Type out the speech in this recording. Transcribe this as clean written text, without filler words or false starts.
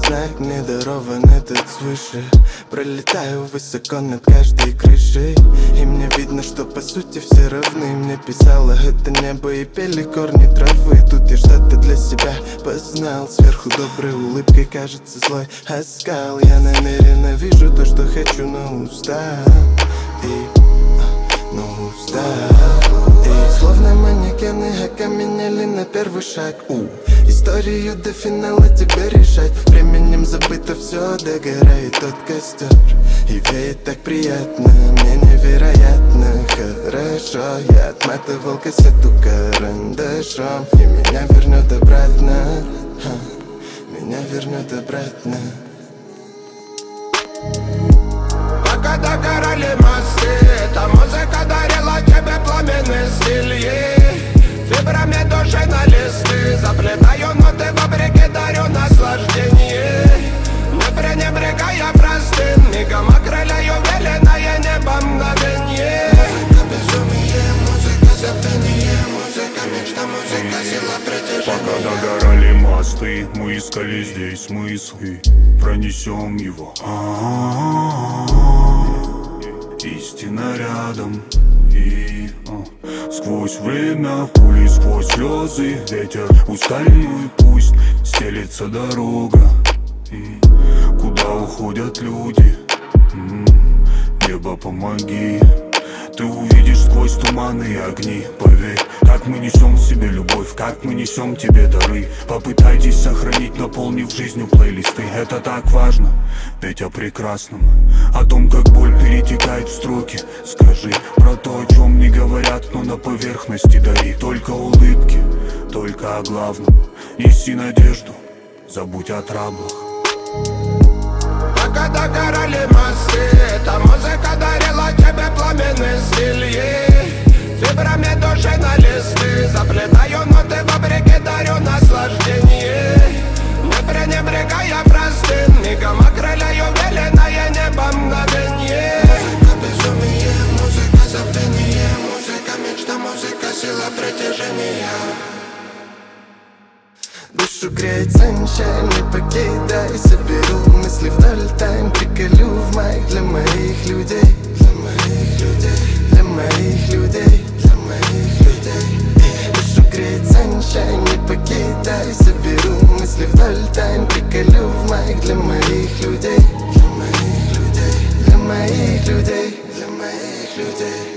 знак мне дарован этот свыше. Пролетаю высоко над каждой крышей, и мне видно, что по сути все равны. Мне писало это небо и пели корни травы. Тут я что-то для себя познал. Сверху доброй улыбкой кажется злой оскал. Я намеренно вижу то, что хочу, но устал. И словно манекены окаменели на первый шаг. Историю до финала тебе решать. Временем забыто все, догорает тот костер. И веет так приятно, мне невероятно хорошо. Я отматывал кассету карандашом, и меня вернет обратно, меня вернет обратно. Пока догорали мосты, эта музыка дарила тебе пламенный стиль. Фибрами души на листы заплетаю ноты вопреки, дарю наслаждение. Не пренебрегая простым мигом, окрыляю веленое небо мгновенье. Музыка безумие, музыка забвение, музыка мечта, музыка сила притяжения. Пока догорали мосты, мы искали здесь смысл и пронесем его. Истина рядом, и сквозь время, пули сквозь слезы, ветер устальной пусть стелится дорога. И куда уходят люди? Небо, помоги. Ты увидишь сквозь туманные огни. Поверь, как мы несем в себе любовь, как мы несем тебе дары. Попытайтесь сохранить, наполнив жизнью плейлисты. Это так важно, ведь о прекрасном, о том, как боль перетекает в строки. Скажи про то, о чем не говорят, но на поверхности дари. Только улыбки, только о главном. Неси надежду, забудь о траблах. Пока догорали мосты, эта музыка дарила тебе пламенный стиль. Фибрами души на листы заплетаю ноты вопреки, дарю наслаждение. Не пренебрегая простым мигом, окрыляю веленое небо мгновенье. Музыка безумие, музыка забвение, музыка мечта, музыка сила притяжения. Душу греет sunshine, не покидай. Соберу мысли вдоль тайм, приколю в майк для моих людей, для моих людей, для моих людей, для моих людей. Душу греет sunshine, не покидай. Соберу мысли вдоль тайм, приколю в майк для моих людей, для моих людей, для моих людей, для моих людей.